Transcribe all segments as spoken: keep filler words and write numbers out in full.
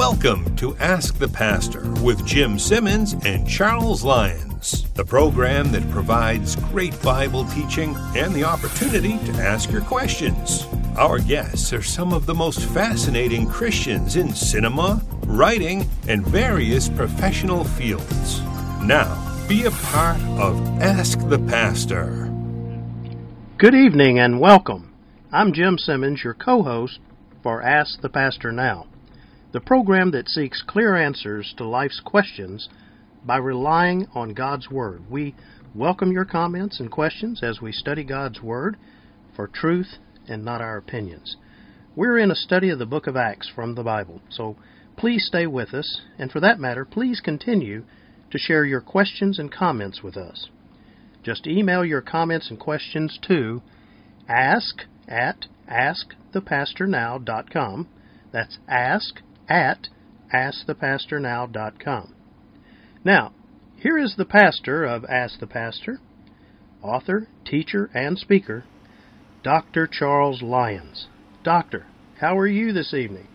Welcome to Ask the Pastor with Jim Simmons and Charles Lyons, the program that provides great Bible teaching and the opportunity to ask your questions. Our guests are some of the most fascinating Christians in cinema, writing, and various professional fields. Now, be a part of Ask the Pastor. Good evening and welcome. I'm Jim Simmons, your co-host for Ask the Pastor Now, the program that seeks clear answers to life's questions by relying on God's Word. We welcome your comments and questions as we study God's Word for truth and not our opinions. We're in a study of the book of Acts from the Bible, so please stay with us, and for that matter, please continue to share your questions and comments with us. Just email your comments and questions to ask at ask the pastor now dot com. That's ask at ask the pastor now dot com. Now, here is the pastor of Ask the Pastor, author, teacher, and speaker, Doctor Charles Lyons. Doctor, how are you this evening?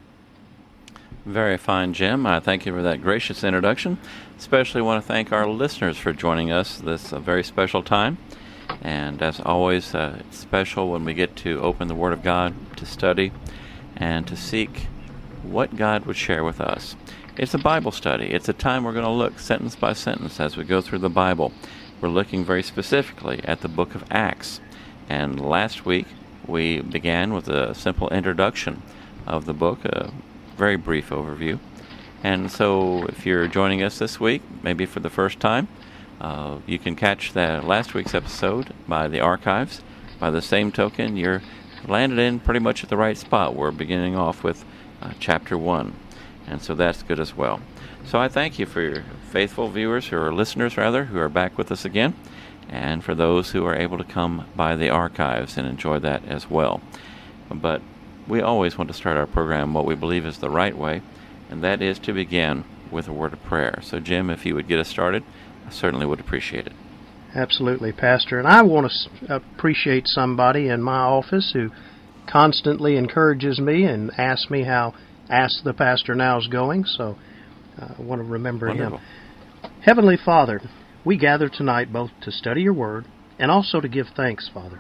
Very fine, Jim. I thank you for that gracious introduction. Especially want to thank our listeners for joining us this uh, very special time. And as always, uh, it's special when we get to open the Word of God to study and to seek what God would share with us. It's a Bible study. It's a time we're going to look sentence by sentence as we go through the Bible. We're looking very specifically at the book of Acts. And last week, we began with a simple introduction of the book, a very brief overview. And so if you're joining us this week, maybe for the first time, uh, you can catch that last week's episode by the archives. By the same token, you're landed in pretty much at the right spot. We're beginning off with uh, chapter one, and so that's good as well. So I thank you for your faithful viewers, or listeners rather, who are back with us again, and for those who are able to come by the archives and enjoy that as well. But we always want to start our program what we believe is the right way, and that is to begin with a word of prayer. So Jim, if you would get us started, I certainly would appreciate it. Absolutely, Pastor. And I want to appreciate somebody in my office who constantly encourages me and asks me how Ask the Pastor Now is going, so uh, I want to remember Wonderful. him. Heavenly Father, we gather tonight both to study your word and also to give thanks, Father.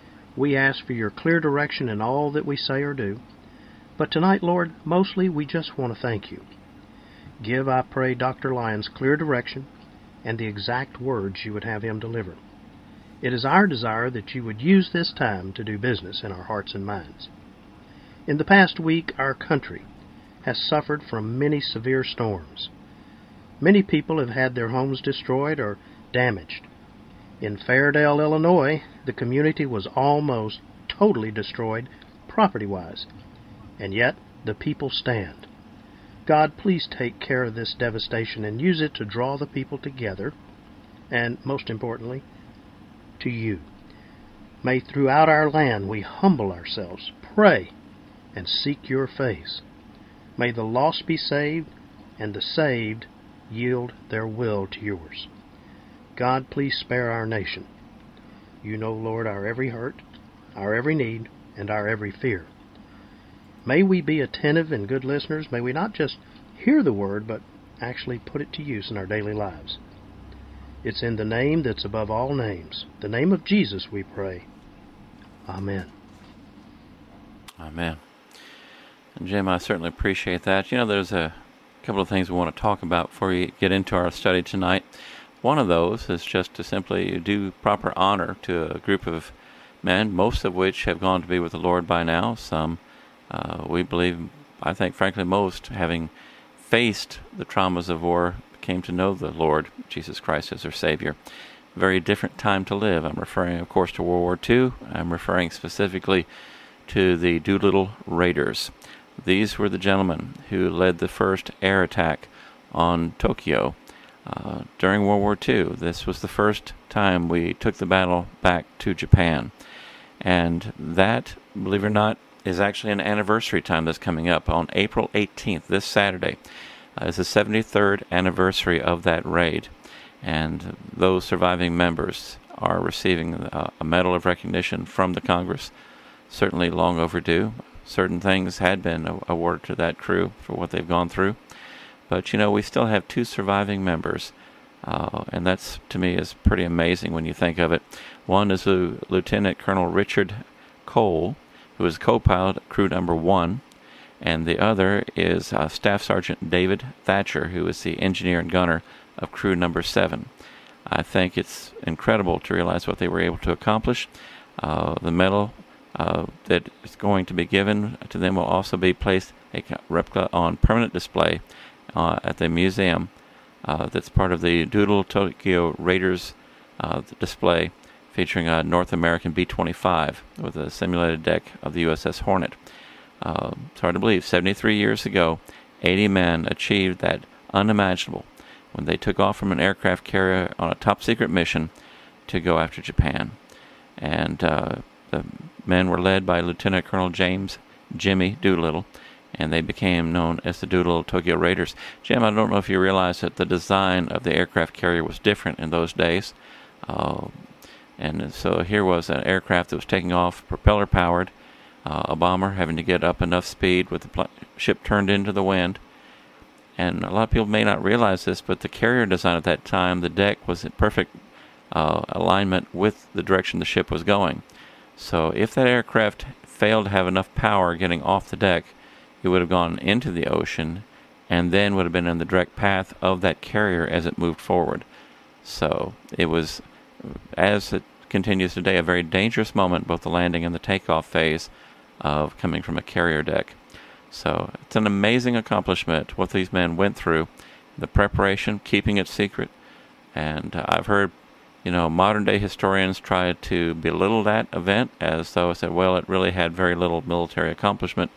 We ask for your clear direction in all that we say or do. But tonight, Lord, mostly we just want to thank you. Give, I pray, Doctor Lyons clear direction and the exact words you would have him deliver. It is our desire that you would use this time to do business in our hearts and minds. In the past week, our country has suffered from many severe storms. Many people have had their homes destroyed or damaged. In Fairdale, Illinois, the community was almost totally destroyed property-wise, and yet the people stand. God, please take care of this devastation and use it to draw the people together, and most importantly, to you. May throughout our land we humble ourselves, pray, and seek your face. May the lost be saved, and the saved yield their will to yours. God, please spare our nation. You know, Lord, our every hurt, our every need, and our every fear. May we be attentive and good listeners. May we not just hear the word, but actually put it to use in our daily lives. It's in the name that's above all names, the name of Jesus, we pray. Amen. Amen. And Jim, I certainly appreciate that. You know, there's a couple of things we want to talk about before we get into our study tonight. One of those is just to simply do proper honor to a group of men, most of which have gone to be with the Lord by now. Some, uh, we believe, I think, frankly, most, having faced the traumas of war, came to know the Lord Jesus Christ as their Savior. Very different time to live. I'm referring, of course, to World War Two. I'm referring specifically to the Doolittle Raiders. These were the gentlemen who led the first air attack on Tokyo uh, during World War Two. This was the first time we took the battle back to Japan. And that, believe it or not, is actually an anniversary time that's coming up on April eighteenth, this Saturday. Uh, is the seventy-third anniversary of that raid. And those surviving members are receiving uh, a Medal of Recognition from the Congress, certainly long overdue. certain things had been awarded to that crew for what they've gone through. But, you know, we still have two surviving members, uh, and that's, to me, is pretty amazing when you think of it. One is L- Lieutenant Colonel Richard Cole, who is co-pilot of crew number one, and the other is uh, Staff Sergeant David Thatcher, who is the engineer and gunner of crew number seven. I think it's incredible to realize what they were able to accomplish. Uh, the medal uh, that is going to be given to them will also be placed a replica on permanent display uh, at the museum uh, that's part of the Doodle Tokyo Raiders uh, display, featuring a North American B twenty-five with a simulated deck of the U S S Hornet. Uh, it's hard to believe, seventy-three years ago, eighty men achieved that unimaginable when they took off from an aircraft carrier on a top-secret mission to go after Japan. And uh, the men were led by Lieutenant Colonel James Jimmy Doolittle, and they became known as the Doodle Tokyo Raiders. Jim, I don't know if you realize that the design of the aircraft carrier was different in those days. Uh, and so here was an aircraft that was taking off, propeller-powered, uh, a bomber having to get up enough speed with the pl- ship turned into the wind. And a lot of people may not realize this, but the carrier design at that time, the deck was in perfect uh, alignment with the direction the ship was going. So if that aircraft failed to have enough power getting off the deck, it would have gone into the ocean and then would have been in the direct path of that carrier as it moved forward. So it was, as it continues today, a very dangerous moment, both the landing and the takeoff phase of coming from a carrier deck. So it's an amazing accomplishment, what these men went through, the preparation, keeping it secret. And uh, I've heard, you know, modern-day historians try to belittle that event as though I said, well, it really had very little military accomplishment.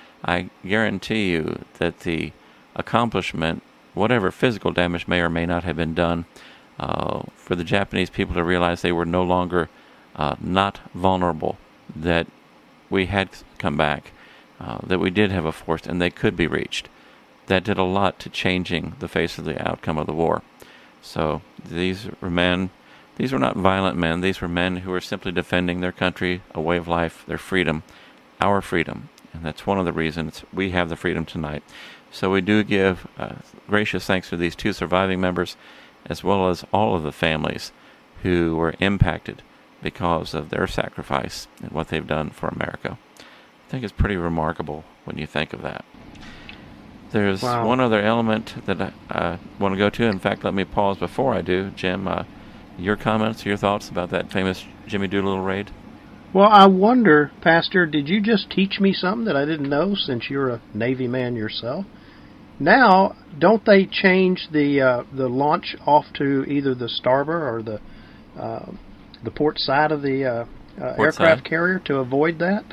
I guarantee you that the accomplishment, whatever physical damage may or may not have been done, uh, for the Japanese people to realize they were no longer uh, not vulnerable, that we had come back, uh, that we did have a force and they could be reached. That did a lot to changing the face of the outcome of the war. So these were men, these were not violent men, these were men who were simply defending their country, a way of life, their freedom, our freedom. And that's one of the reasons we have the freedom tonight. So we do give uh, gracious thanks to these two surviving members, as well as all of the families who were impacted because of their sacrifice and what they've done for America. I think it's pretty remarkable when you think of that. There's Wow. one other element that I uh, want to go to. In fact, let me pause before I do. Jim, uh, your comments, your thoughts about that famous Jimmy Doolittle raid? Well, I wonder, Pastor, did you just teach me something that I didn't know, since you're a Navy man yourself? Now, don't they change the uh, the launch off to either the starboard or the uh, the port side of the uh, uh, aircraft side. carrier to avoid that?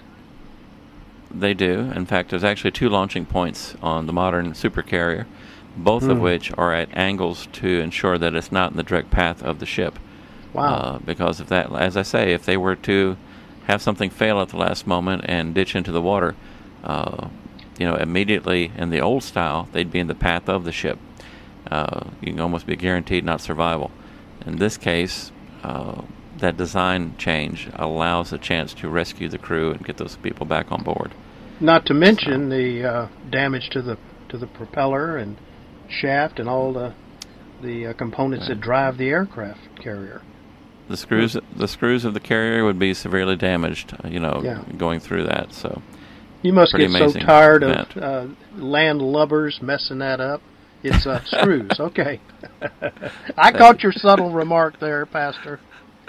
They do. In fact, there's actually two launching points on the modern supercarrier, both Hmm. of which are at angles to ensure that it's not in the direct path of the ship. Wow. Uh, because of that, as I say, if they were to have something fail at the last moment and ditch into the water, uh, you know, immediately in the old style, they'd be in the path of the ship. Uh, you can almost be guaranteed not survival. In this case, uh, that design change allows a chance to rescue the crew and get those people back on board. Not to mention the uh, damage to the to the propeller and shaft and all the the uh, components Right. that drive the aircraft carrier. The screws, the screws of the carrier would be severely damaged, uh, you know, Yeah. going through that. So, You must Pretty get so amazing tired event. of uh, land lubbers messing that up. It's uh, screws. Okay. I caught your subtle remark there, Pastor.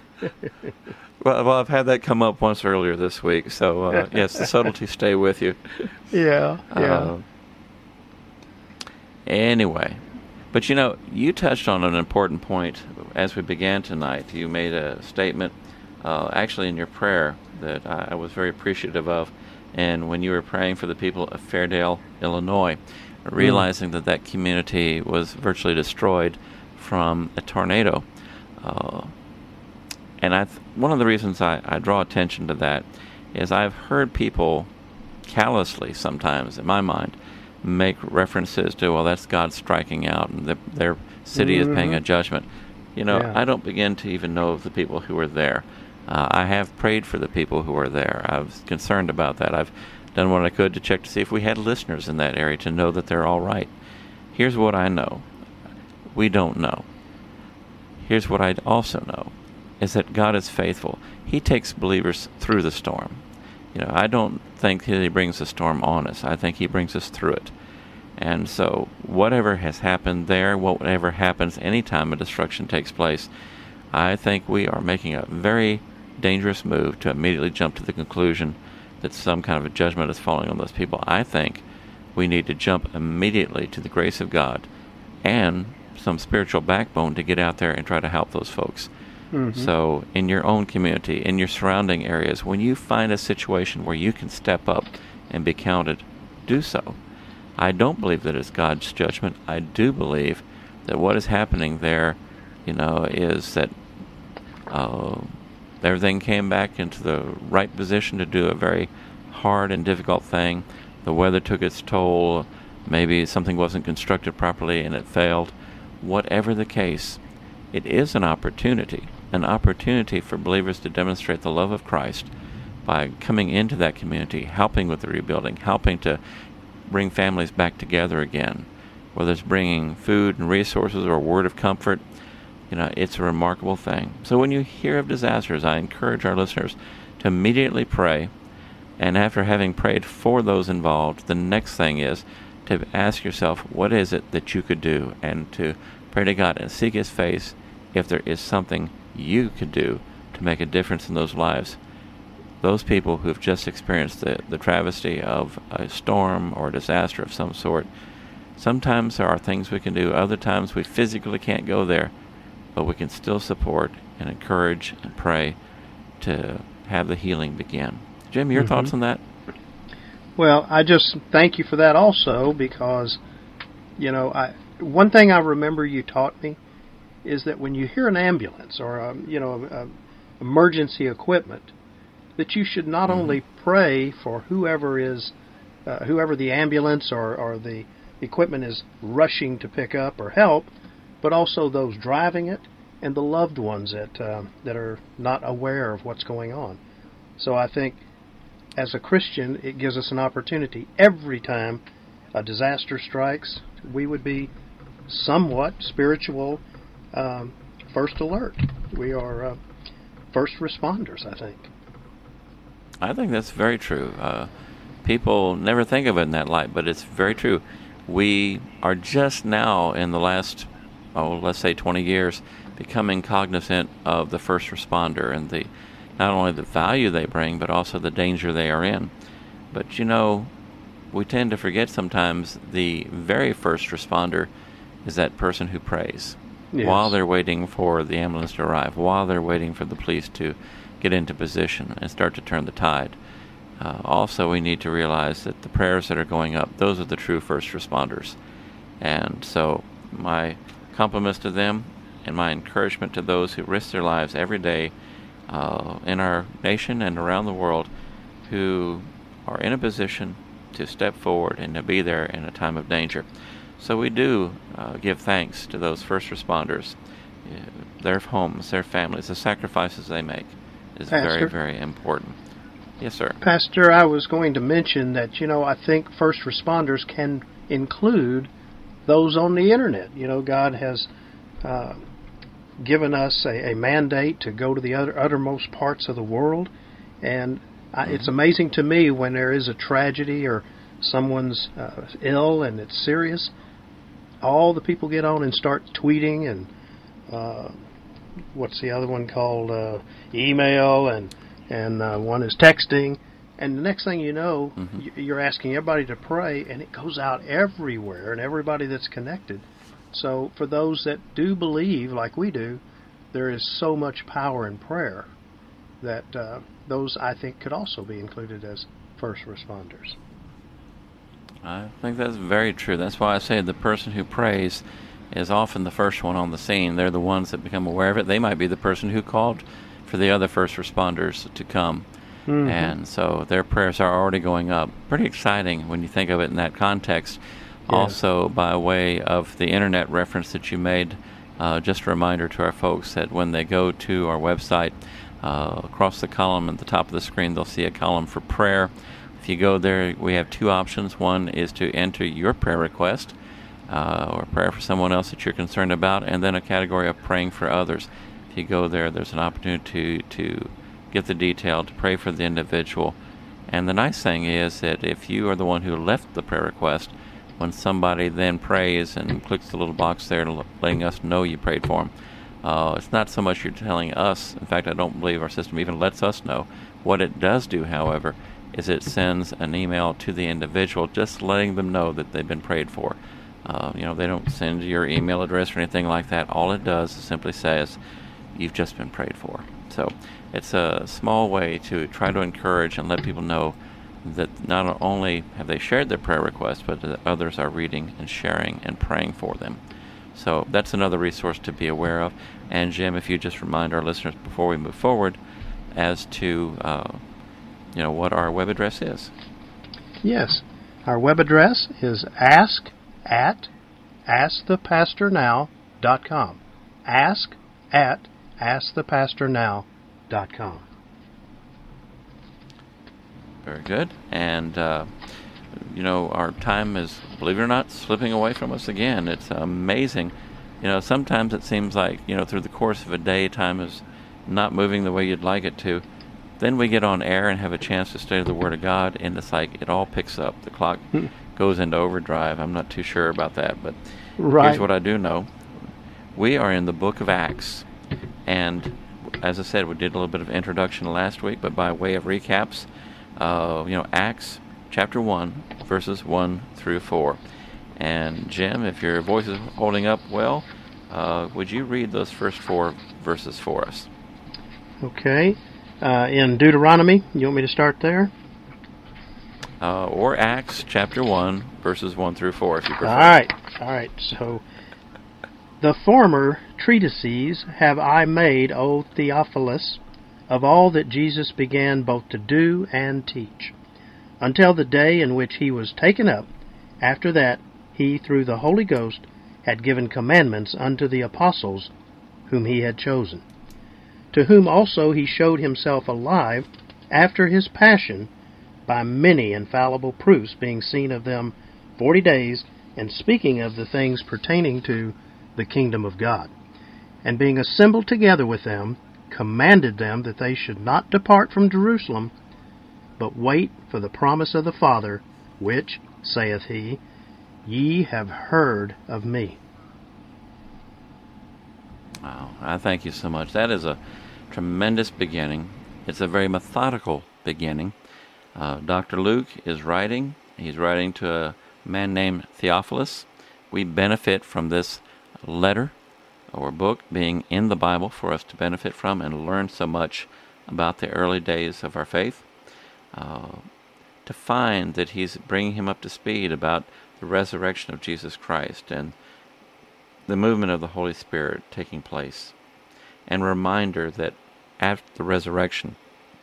well, well, I've had that come up once earlier this week. So, uh, yes, the subtleties stay with you. Yeah, yeah. Uh, anyway, but you know, you touched on an important point as we began tonight. You made a statement, uh, actually in your prayer, that I, I was very appreciative of. And when you were praying for the people of Fairdale, Illinois, realizing that that community was virtually destroyed from a tornado. Uh, and I th- one of the reasons I, I draw attention to that is I've heard people callously sometimes, in my mind, make references to, well, that's God striking out and the, their city Mm-hmm. is paying a judgment. You know, Yeah. I don't begin to even know of the people who were there. Uh, I have prayed for the people who were there. I was concerned about that. I've done what I could to check to see if we had listeners in that area to know that they're all right. Here's what I know. We don't know. Here's what I also know, is that God is faithful. He takes believers through the storm. You know, I don't think He brings the storm on us. I think He brings us through it. And so whatever has happened there, whatever happens anytime a destruction takes place, I think we are making a very dangerous move to immediately jump to the conclusion that some kind of a judgment is falling on those people. I think we need to jump immediately to the grace of God and some spiritual backbone to get out there and try to help those folks. Mm-hmm. So in your own community, in your surrounding areas, when you find a situation where you can step up and be counted, do so. I don't believe that it's God's judgment. I do believe that what is happening there, you know, is that uh, everything came back into the right position to do a very hard and difficult thing. The weather took its toll. Maybe something wasn't constructed properly and it failed. Whatever the case, it is an opportunity, an opportunity for believers to demonstrate the love of Christ by coming into that community, helping with the rebuilding, helping to bring families back together again, whether it's bringing food and resources or a word of comfort. You know, it's a remarkable thing. So when you hear of disasters, I encourage our listeners to immediately pray, and after having prayed for those involved, the next thing is to ask yourself, what is it that you could do, and to pray to God and seek His face if there is something you could do to make a difference in those lives. Those people who've just experienced the, the travesty of a storm or a disaster of some sort, sometimes there are things we can do, other times we physically can't go there, but we can still support and encourage and pray to have the healing begin. Jim, your mm-hmm. thoughts on that? Well, I just thank you for that also, because, you know, I one thing I remember you taught me is that when you hear an ambulance or, a, you know, a, a emergency equipment, that you should not mm-hmm. only pray for whoever is, uh, whoever the ambulance or, or the equipment is rushing to pick up or help, but also those driving it and the loved ones that uh, that are not aware of what's going on. So I think as a Christian, it gives us an opportunity every time a disaster strikes, we would be somewhat spiritual um, first alert. We are uh, first responders, I think. I think that's very true. Uh, people never think of it in that light, but it's very true. We are just now in the last, oh, let's say twenty years, becoming cognizant of the first responder and the not only the value they bring, but also the danger they are in. But, you know, we tend to forget sometimes the very first responder is that person who prays yes. while they're waiting for the ambulance to arrive, while they're waiting for the police to get into position and start to turn the tide. Uh, also, we need to realize that the prayers that are going up, those are the true first responders. And so my compliments to them and my encouragement to those who risk their lives every day uh, in our nation and around the world, who are in a position to step forward and to be there in a time of danger. So we do uh, give thanks to those first responders, uh, their homes, their families, the sacrifices they make is Pastor, very, very important. Yes, sir. Pastor, I was going to mention that, you know, I think first responders can include those on the internet. You know, God has uh, given us a, a mandate to go to the other uttermost parts of the world, and I, mm-hmm. it's amazing to me when there is a tragedy or someone's uh, ill and it's serious, all the people get on and start tweeting and uh, what's the other one called, uh, email, and and uh, one is texting, and the next thing you know, mm-hmm. you're asking everybody to pray, and it goes out everywhere, and everybody that's connected. So for those that do believe, like we do, there is so much power in prayer that uh, those, I think, could also be included as first responders. I think that's very true. That's why I say the person who prays is often the first one on the scene. They're the ones that become aware of it. They might be the person who called for the other first responders to come. Mm-hmm. And so their prayers are already going up. Pretty exciting when you think of it in that context. Yeah. Also, by way of the internet reference that you made, uh, just a reminder to our folks that when they go to our website, uh, across the column at the top of the screen, they'll see a column for prayer. If you go there, we have two options. One is to enter your prayer request uh, or prayer for someone else that you're concerned about, and then a category of praying for others. If you go there, there's an opportunity to, to get the detail, to pray for the individual. And the nice thing is that if you are the one who left the prayer request, when somebody then prays and clicks the little box there letting us know you prayed for them, uh, it's not so much you're telling us. In fact, I don't believe our system even lets us know. What it does do, however, is it sends an email to the individual just letting them know that they've been prayed for. Uh, you know, they don't send your email address or anything like that. All it does is simply says, you've just been prayed for. So it's a small way to try to encourage and let people know that not only have they shared their prayer request, but that others are reading and sharing and praying for them. So that's another resource to be aware of. And Jim, if you just remind our listeners before we move forward as to uh, you know what our web address is. Yes, our web address is ask at ask the pastor now dot com. Ask at ask the pastor now dot com. Very good. And, uh, you know, our time is, believe it or not, slipping away from us again. It's amazing. You know, sometimes it seems like, you know, through the course of a day, time is not moving the way you'd like it to. Then we get on air and have a chance to study the Word of God, and it's like it all picks up. The clock hmm. goes into overdrive. I'm not too sure about that, but right. Here's what I do know. We are in the book of Acts, and as I said, we did a little bit of introduction last week, but by way of recaps, uh, you know, Acts chapter one, verses one through four. And Jim, if your voice is holding up well, uh, would you read those first four verses for us? Okay. Uh, in Deuteronomy, you want me to start there? Uh, or Acts chapter one, verses one through four, if you prefer. All right. All right. So, the former treatises have I made, O Theophilus, of all that Jesus began both to do and teach, until the day in which he was taken up. After that, he, through the Holy Ghost, had given commandments unto the apostles whom he had chosen, to whom also he showed himself alive after his passion, by many infallible proofs, being seen of them forty days, and speaking of the things pertaining to the kingdom of God. And being assembled together with them, commanded them that they should not depart from Jerusalem, but wait for the promise of the Father, which, saith he, ye have heard of me. Wow, I thank you so much. That is a tremendous beginning. It's a very methodical beginning. Uh, Doctor Luke is writing. He's writing to a man named Theophilus. We benefit from this letter or book being in the Bible for us to benefit from and learn so much about the early days of our faith. Uh, to find that he's bringing him up to speed about the resurrection of Jesus Christ and the movement of the Holy Spirit taking place. And reminder that after the resurrection,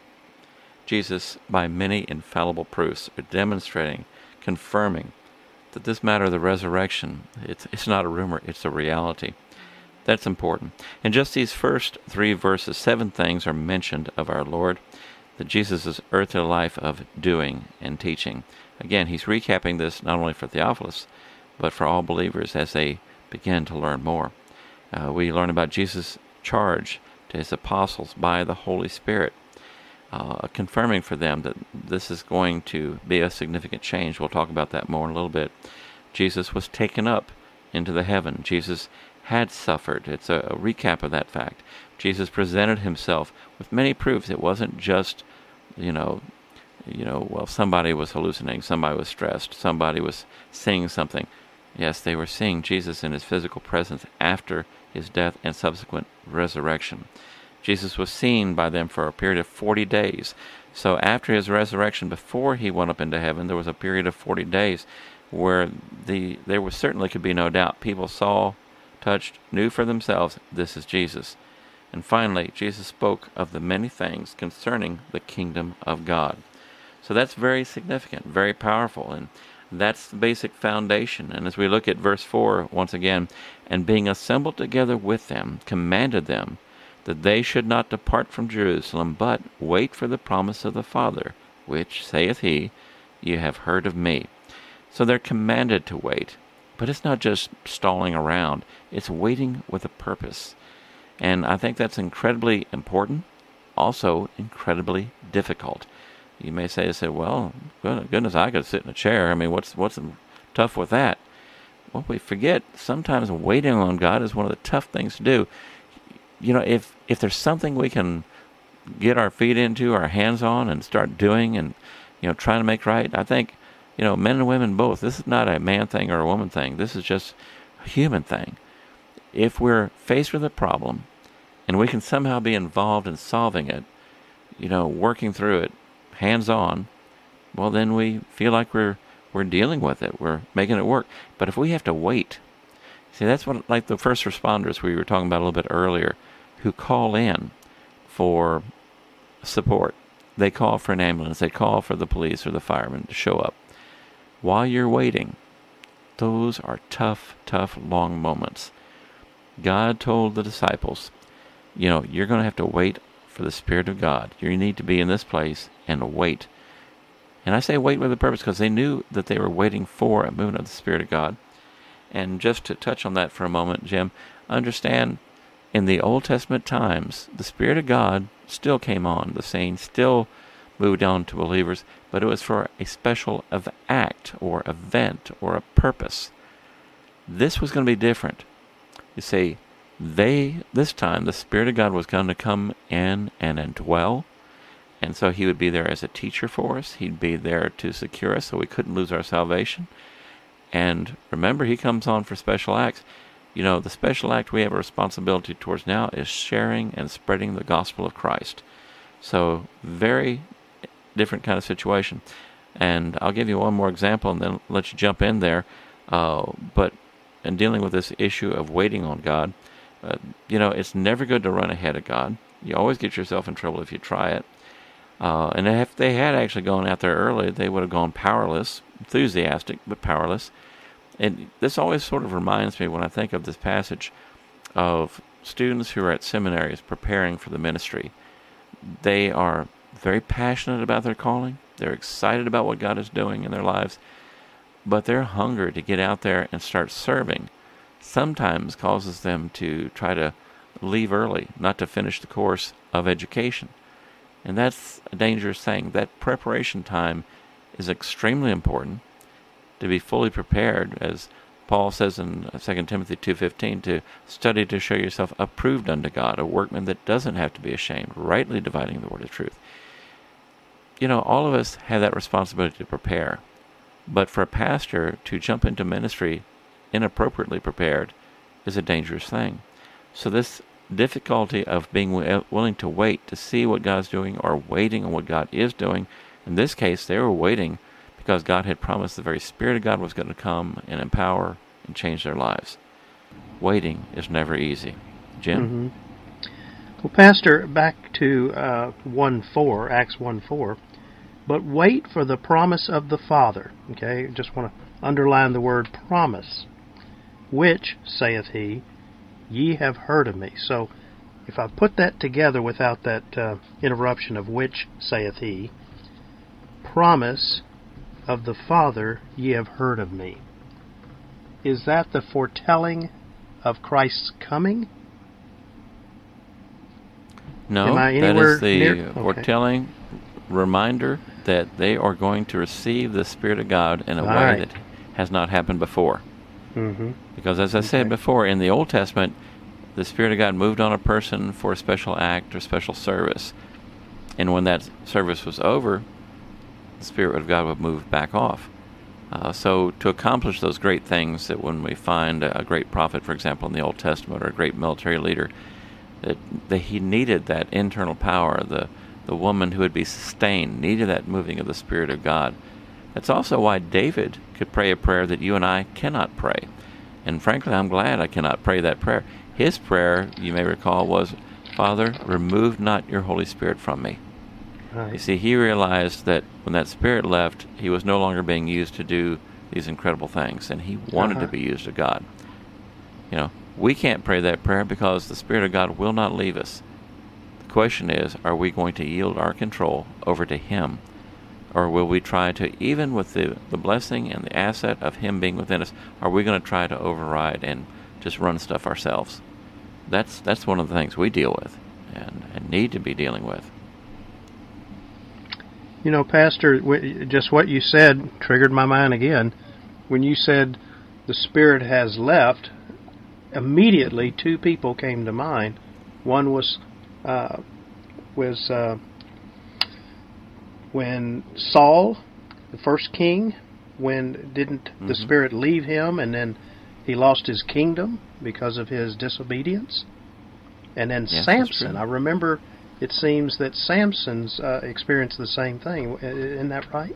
Jesus, by many infallible proofs, are demonstrating, confirming that this matter of the resurrection, it's, it's not a rumor, it's a reality. That's important. In just these first three verses, seven things are mentioned of our Lord, that Jesus' earthly life of doing and teaching. Again, he's recapping this not only for Theophilus, but for all believers as they begin to learn more. Uh, we learn about Jesus' charge to his apostles by the Holy Spirit, uh, confirming for them that this is going to be a significant change. We'll talk about that more in a little bit. Jesus was taken up into the heaven. Jesus had suffered. It's a, a recap of that fact. Jesus presented himself with many proofs. It wasn't just, you know, you know, well, somebody was hallucinating, somebody was stressed, somebody was seeing something. Yes, they were seeing Jesus in his physical presence after his death and subsequent resurrection. Jesus was seen by them for a period of forty days. So after his resurrection, before he went up into heaven, there was a period of forty days where the there was certainly could be no doubt. People saw, touched, knew for themselves, this is Jesus. And finally, Jesus spoke of the many things concerning the kingdom of God. So that's very significant, very powerful, and that's the basic foundation. And as we look at verse four, once again, and being assembled together with them, commanded them that they should not depart from Jerusalem, but wait for the promise of the Father, which, saith he, you have heard of me. So they're commanded to wait. But it's not just stalling around. It's waiting with a purpose. And I think that's incredibly important, also incredibly difficult. You may say, say, well, goodness, I could sit in a chair. I mean, what's what's tough with that? Well, we forget sometimes waiting on God is one of the tough things to do. You know, if if there's something we can get our feet into, our hands on, and start doing, and you know, trying to make right, I think, you know, men and women both. This is not a man thing or a woman thing. This is just a human thing. If we're faced with a problem, and we can somehow be involved in solving it, you know, working through it, hands on, well, then we feel like we're we're dealing with it. We're making it work. But if we have to wait, see, that's what, like the first responders we were talking about a little bit earlier, who call in for support. They call for an ambulance. They call for the police or the firemen to show up. While you're waiting, those are tough, tough, long moments. God told the disciples, you know, you're going to have to wait for the Spirit of God. You need to be in this place and wait. And I say wait with a purpose because they knew that they were waiting for a movement of the Spirit of God. And just to touch on that for a moment, Jim, understand in the Old Testament times, the Spirit of God still came on. The saints still moved on to believers, but it was for a special of act or event or a purpose. This was going to be different. You see, they, this time, the Spirit of God was going to come in and indwell, and so he would be there as a teacher for us. He'd be there to secure us so we couldn't lose our salvation. And remember, he comes on for special acts. You know, the special act we have a responsibility towards now is sharing and spreading the gospel of Christ. So, very different kind of situation. And I'll give you one more example and then let you jump in there. Uh, but in dealing with this issue of waiting on God, uh, you know, it's never good to run ahead of God. You always get yourself in trouble if you try it. Uh, and if they had actually gone out there early, they would have gone powerless, enthusiastic, but powerless. And this always sort of reminds me, when I think of this passage, of students who are at seminaries preparing for the ministry. They are very passionate about their calling. They're excited about what God is doing in their lives. But their hunger to get out there and start serving sometimes causes them to try to leave early, not to finish the course of education. And that's a dangerous thing. That preparation time is extremely important, to be fully prepared, as Paul says in Second Timothy two fifteen, to study to show yourself approved unto God, a workman that doesn't have to be ashamed, rightly dividing the word of truth. You know, all of us have that responsibility to prepare. But for a pastor to jump into ministry inappropriately prepared is a dangerous thing. So this difficulty of being willing to wait to see what God's doing, or waiting on what God is doing, in this case they were waiting because God had promised the very Spirit of God was going to come and empower and change their lives. Waiting is never easy. Jim? Mm-hmm. Well, Pastor, back to uh, one four, Acts one four, but wait for the promise of the Father. Okay, just want to underline the word promise. Which, saith he, ye have heard of me. So, if I put that together without that uh, interruption of which, saith he, promise of the Father ye have heard of me. Is that the foretelling of Christ's coming? No, that is the near? foretelling okay. reminder that they are going to receive the Spirit of God in a All way right. that has not happened before. Mm-hmm. Because as I okay. said before, in the Old Testament, the Spirit of God moved on a person for a special act or special service. And when that service was over, the Spirit of God would move back off. Uh, so to accomplish those great things that when we find a great prophet, for example, in the Old Testament, or a great military leader, that, that he needed that internal power. The, the woman who would be sustained needed that moving of the Spirit of God. That's also why David could pray a prayer that you and I cannot pray. And frankly, I'm glad I cannot pray that prayer. His prayer, you may recall, was, Father, remove not your Holy Spirit from me. Right. You see, he realized that when that Spirit left, he was no longer being used to do these incredible things, and he wanted uh-huh. to be used of God. You know, we can't pray that prayer because the Spirit of God will not leave us. The question is, are we going to yield our control over to Him Or will we try to, even with the, the blessing and the asset of Him being within us, are we going to try to override and just run stuff ourselves? That's that's one of the things we deal with and, and need to be dealing with. You know, Pastor, just what you said triggered my mind again. When you said the Spirit has left, immediately two people came to mind. One was uh, was uh, when Saul, the first king, when didn't mm-hmm. the Spirit leave him, and then he lost his kingdom because of his disobedience. And then yes, Samson, I remember it seems that Samson's uh, experienced the same thing. Isn't that right?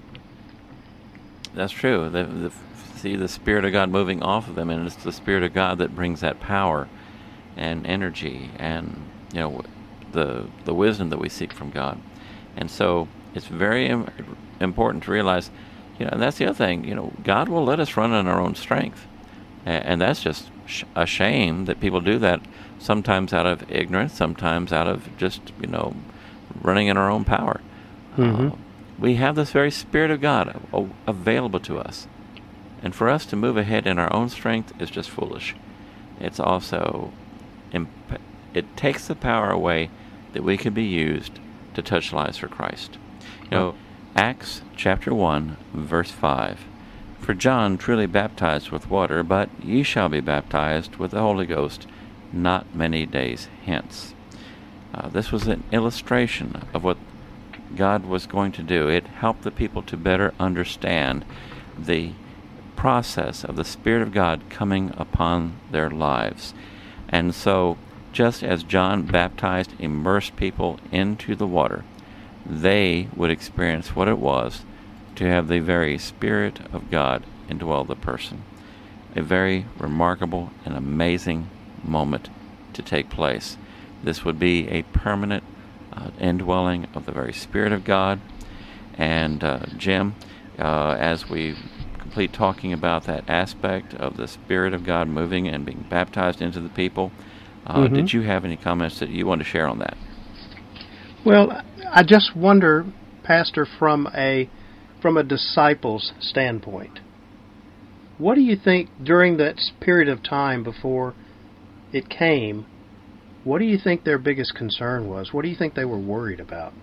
That's true. The, the, see the Spirit of God moving off of them, and it's the Spirit of God that brings that power and energy and, you know, the the wisdom that we seek from God. And so it's very im- important to realize, you know, and that's the other thing, you know, God will let us run on our own strength. And, and that's just sh- a shame that people do that, sometimes out of ignorance, sometimes out of just, you know, running in our own power. Mm-hmm. Uh, we have this very Spirit of God a- available to us. And for us to move ahead in our own strength is just foolish. It's also, imp- it takes the power away that we can be used to touch lives for Christ. You know, Acts chapter one, verse five. For John truly baptized with water, but ye shall be baptized with the Holy Ghost not many days hence. Uh, this was an illustration of what God was going to do. It helped the people to better understand the process of the Spirit of God coming upon their lives. And so, just as John baptized, immersed people into the water, they would experience what it was to have the very Spirit of God indwell the person. A very remarkable and amazing moment to take place. This would be a permanent uh, indwelling of the very Spirit of God. And uh, Jim, uh, as we complete talking about that aspect of the Spirit of God moving and being baptized into the people, uh, mm-hmm. did you have any comments that you want to share on that? Well, I just wonder, Pastor, from a from a disciple's standpoint, what do you think during that period of time before it came, what do you think their biggest concern was? What do you think they were worried about?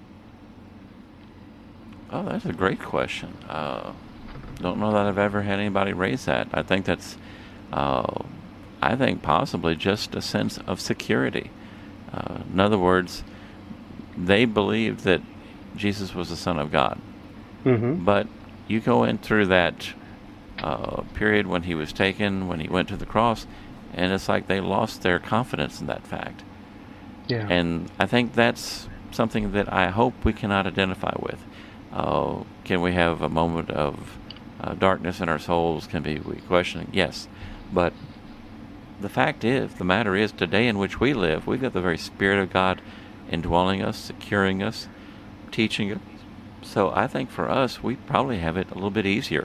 Oh, that's a great question. Uh, don't know that I've ever had anybody raise that. I think that's, uh, I think possibly just a sense of security. Uh, in other words, they believed that Jesus was the Son of God. Mm-hmm. But you go in through that uh, period when he was taken, when he went to the cross, and it's like they lost their confidence in that fact. Yeah. And I think that's something that I hope we cannot identify with. Uh, can we have a moment of uh, darkness in our souls? Can be we questioning? Yes. But the fact is, the matter is, today in which we live, we've got the very Spirit of God indwelling us, securing us, teaching us. So I think for us, we probably have it a little bit easier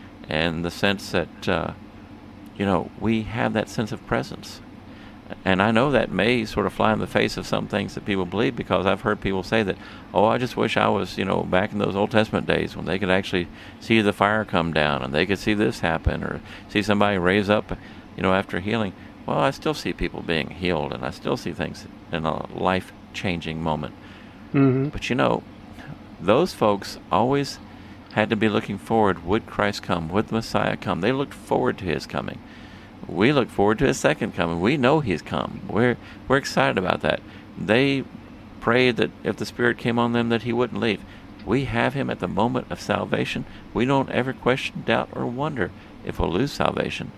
in the sense that, uh, you know, we have that sense of presence. And I know that may sort of fly in the face of some things that people believe, because I've heard people say that, oh, I just wish I was, you know, back in those Old Testament days when they could actually see the fire come down and they could see this happen, or see somebody raise up, you know, after healing. Well, I still see people being healed, and I still see things in a life-changing moment. Mm-hmm. But, you know, those folks always had to be looking forward. Would Christ come? Would the Messiah come? They looked forward to his coming. We look forward to his second coming. We know he's come. We're we're excited about that. They prayed that if the Spirit came on them that he wouldn't leave. We have him at the moment of salvation. We don't ever question, doubt, or wonder if we'll lose salvation.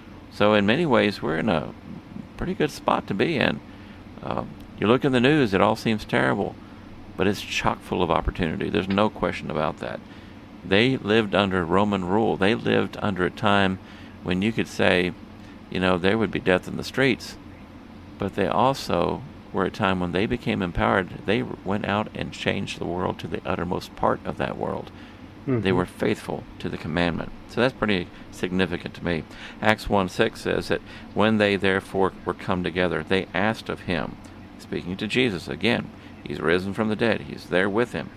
So in many ways, we're in a pretty good spot to be in. Uh, you look in the news, it all seems terrible, but it's chock full of opportunity. There's no question about that. They lived under Roman rule. They lived under a time when you could say, you know, there would be death in the streets. But they also were a time when they became empowered. They went out and changed the world to the uttermost part of that world. Mm-hmm. They were faithful to the commandment. So that's pretty significant to me. Acts one six says that when they therefore were come together, they asked of him, speaking to Jesus again, he's risen from the dead, he's there with him,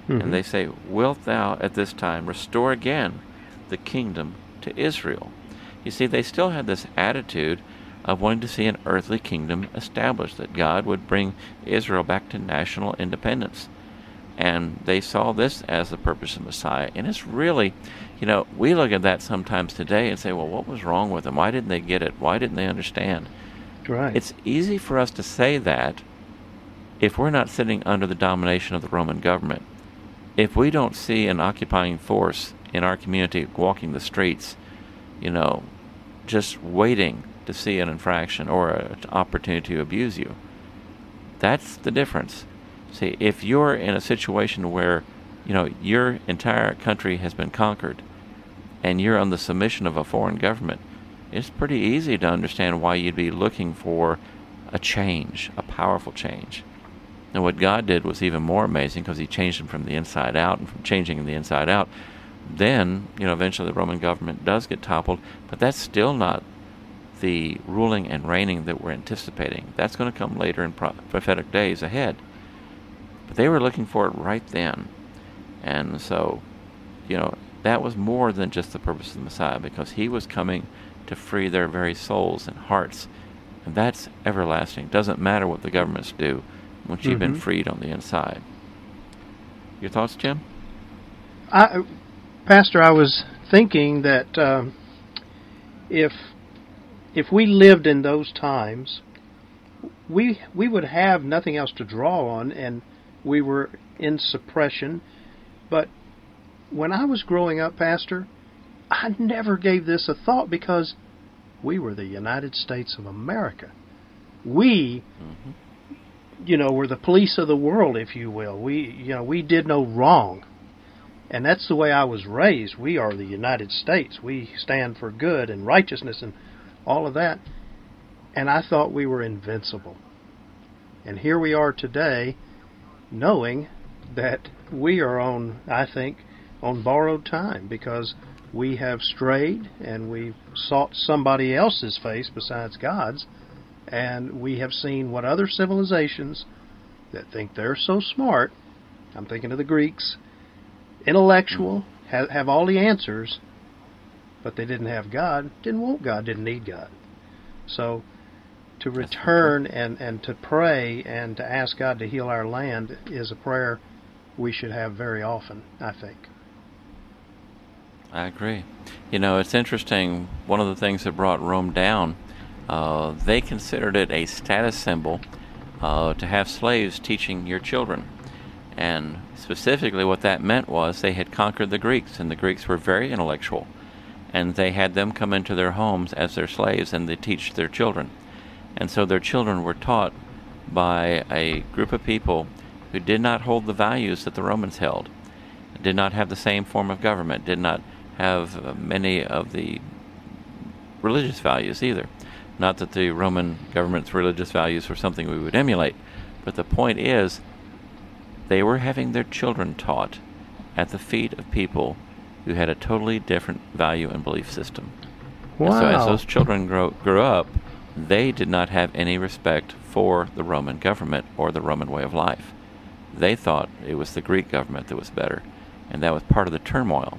Mm-hmm. And they say, wilt thou at this time restore again the kingdom to Israel? You see, they still had this attitude of wanting to see an earthly kingdom established, that God would bring Israel back to national independence. And they saw this as the purpose of Messiah. And it's really, you know, we look at that sometimes today and say, well, what was wrong with them? Why didn't they get it? Why didn't they understand? Right. It's easy for us to say that if we're not sitting under the domination of the Roman government. If we don't see an occupying force in our community walking the streets, you know, just waiting to see an infraction or an opportunity to abuse you, that's the difference. See, if you're in a situation where, you know, your entire country has been conquered and you're on the submission of a foreign government, it's pretty easy to understand why you'd be looking for a change, a powerful change. And what God did was even more amazing, because he changed them from the inside out, and from changing the inside out, then, you know, eventually the Roman government does get toppled, but that's still not the ruling and reigning that we're anticipating. That's going to come later in pro- prophetic days ahead. But they were looking for it right then. And so, you know, that was more than just the purpose of the Messiah, because he was coming to free their very souls and hearts. And that's everlasting. Doesn't matter what the governments do once you've mm-hmm. been freed on the inside. Your thoughts, Jim? I, Pastor, I was thinking that um, if if we lived in those times, we we would have nothing else to draw on, and we were in suppression. But when I was growing up, Pastor, I never gave this a thought, because we were the United States of America. We, mm-hmm. you know, were the police of the world, if you will. We, you know, we did no wrong. And that's the way I was raised. We are the United States. We stand for good and righteousness and all of that. And I thought we were invincible. And here we are today, knowing that we are on, I think, on borrowed time, because we have strayed and we've sought somebody else's face besides God's, and we have seen what other civilizations that think they're so smart, I'm thinking of the Greeks, intellectual, have, have all the answers, but they didn't have God, didn't want God, didn't need God. So to return and, and to pray and to ask God to heal our land is a prayer we should have very often, I think. I agree. You know, it's interesting, one of the things that brought Rome down, uh, they considered it a status symbol uh, to have slaves teaching your children. And specifically what that meant was they had conquered the Greeks, and the Greeks were very intellectual. And they had them come into their homes as their slaves, and they teach their children. And so their children were taught by a group of people who did not hold the values that the Romans held, did not have the same form of government, did not have uh, many of the religious values either. Not that the Roman government's religious values were something we would emulate, but the point is, they were having their children taught at the feet of people who had a totally different value and belief system. Wow. And so as those children grow, grew up, they did not have any respect for the Roman government or the Roman way of life. They thought it was the Greek government that was better, and that was part of the turmoil.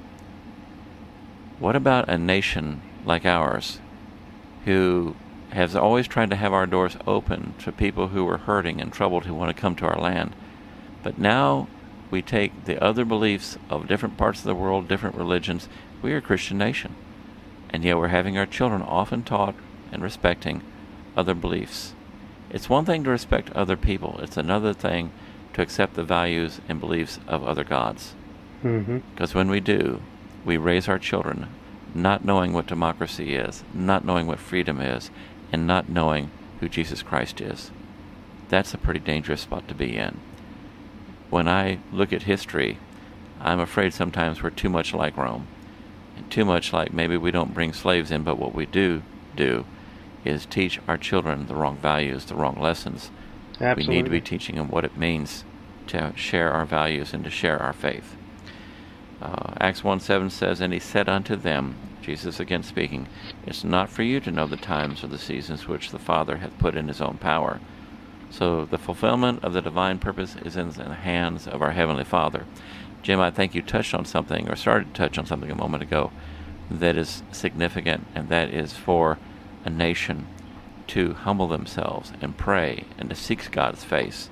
What about a nation like ours, who has always tried to have our doors open to people who are hurting and troubled who want to come to our land? But now we take the other beliefs of different parts of the world, different religions. We are a Christian nation, and yet we're having our children often taught and respecting other beliefs. It's one thing to respect other people. It's another thing to accept the values and beliefs of other gods. Mm-hmm. Because when we do, we raise our children not knowing what democracy is, not knowing what freedom is, and not knowing who Jesus Christ is. That's a pretty dangerous spot to be in. When I look at history, I'm afraid sometimes we're too much like Rome, and too much like maybe we don't bring slaves in, but what we do do is teach our children the wrong values, the wrong lessons. Absolutely. We need to be teaching them what it means to share our values and to share our faith. Uh, Acts one seven says, and he said unto them, Jesus again speaking, it's not for you to know the times or the seasons which the Father hath put in his own power, So the fulfillment of the divine purpose is in the hands of our Heavenly Father. Jim, I think you touched on something, or started to touch on something a moment ago, that is significant, and that is for a nation to humble themselves and pray and to seek God's face.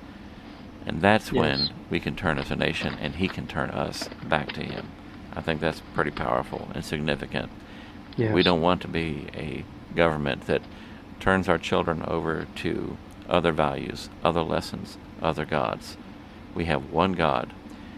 And that's Yes. when we can turn as a nation, and He can turn us back to Him. I think that's pretty powerful and significant. Yes. We don't want to be a government that turns our children over to other values, other lessons, other gods. We have one God,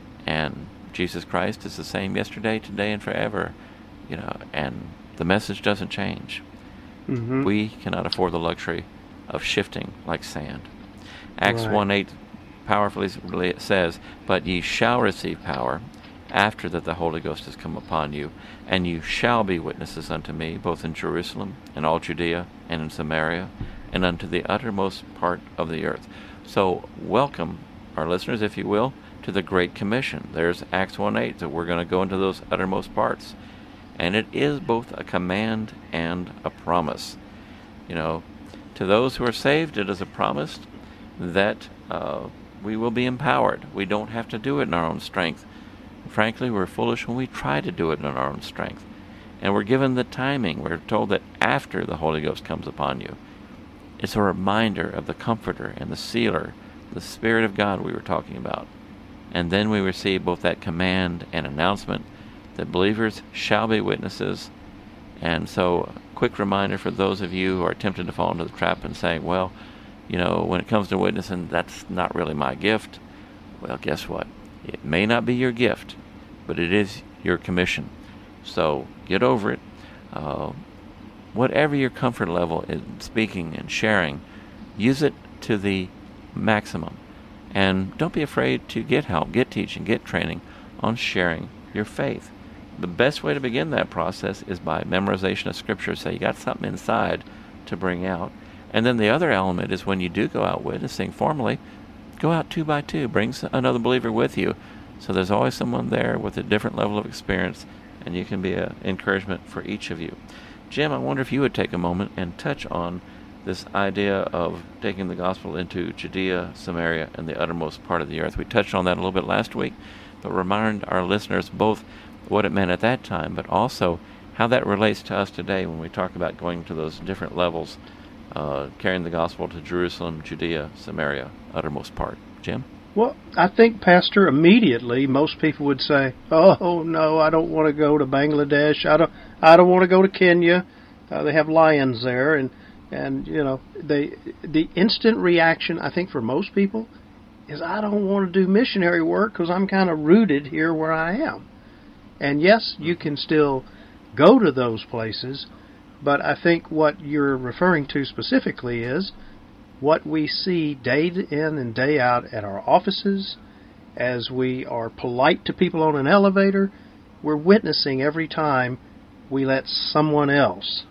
and Jesus Christ is the same yesterday, today, and forever. You know, and the message doesn't change. Mm-hmm. We cannot afford the luxury of shifting like sand. Acts Right. one eight powerfully says, "But ye shall receive power after that the Holy Ghost has come upon you, and you shall be witnesses unto me, both in Jerusalem and all Judea and in Samaria, and unto the uttermost part of the earth." So welcome our listeners, if you will, to the Great Commission. There's Acts one eight, that we're going to go into those uttermost parts. And it is both a command and a promise. You know, to those who are saved, it is a promise that uh, we will be empowered. We don't have to do it in our own strength. Frankly, we're foolish when we try to do it in our own strength. And we're given the timing. We're told that after the Holy Ghost comes upon you. It's a reminder of the Comforter and the Sealer, the Spirit of God we were talking about. And then we receive both that command and announcement that believers shall be witnesses. And so, a quick reminder for those of you who are tempted to fall into the trap and saying, well, you know, when it comes to witnessing, that's not really my gift. Well, guess what? It may not be your gift, but it is your commission. So, get over it. Uh, whatever your comfort level in speaking and sharing, use it to the maximum. And don't be afraid to get help, get teaching, get training on sharing your faith. The best way to begin that process is by memorization of Scripture, so you got something inside to bring out. And then the other element is when you do go out witnessing formally, go out two by two, bring another believer with you, so there's always someone there with a different level of experience, and you can be an encouragement for each of you. Jim, I wonder if you would take a moment and touch on this idea of taking the gospel into Judea, Samaria, and the uttermost part of the earth. We touched on that a little bit last week, but remind our listeners both what it meant at that time, but also how that relates to us today when we talk about going to those different levels, uh, carrying the gospel to Jerusalem, Judea, Samaria, uttermost part. Jim? Well, I think, Pastor, immediately most people would say, "Oh no, I don't want to go to Bangladesh. I don't. I don't want to go to Kenya. Uh, they have lions there." And and you know, they the instant reaction, I think, for most people, is, "I don't want to do missionary work because I'm kind of rooted here where I am." And yes, you can still go to those places, but I think what you're referring to specifically is what we see day in and day out at our offices, as we are polite to people on an elevator. We're witnessing every time we let someone else,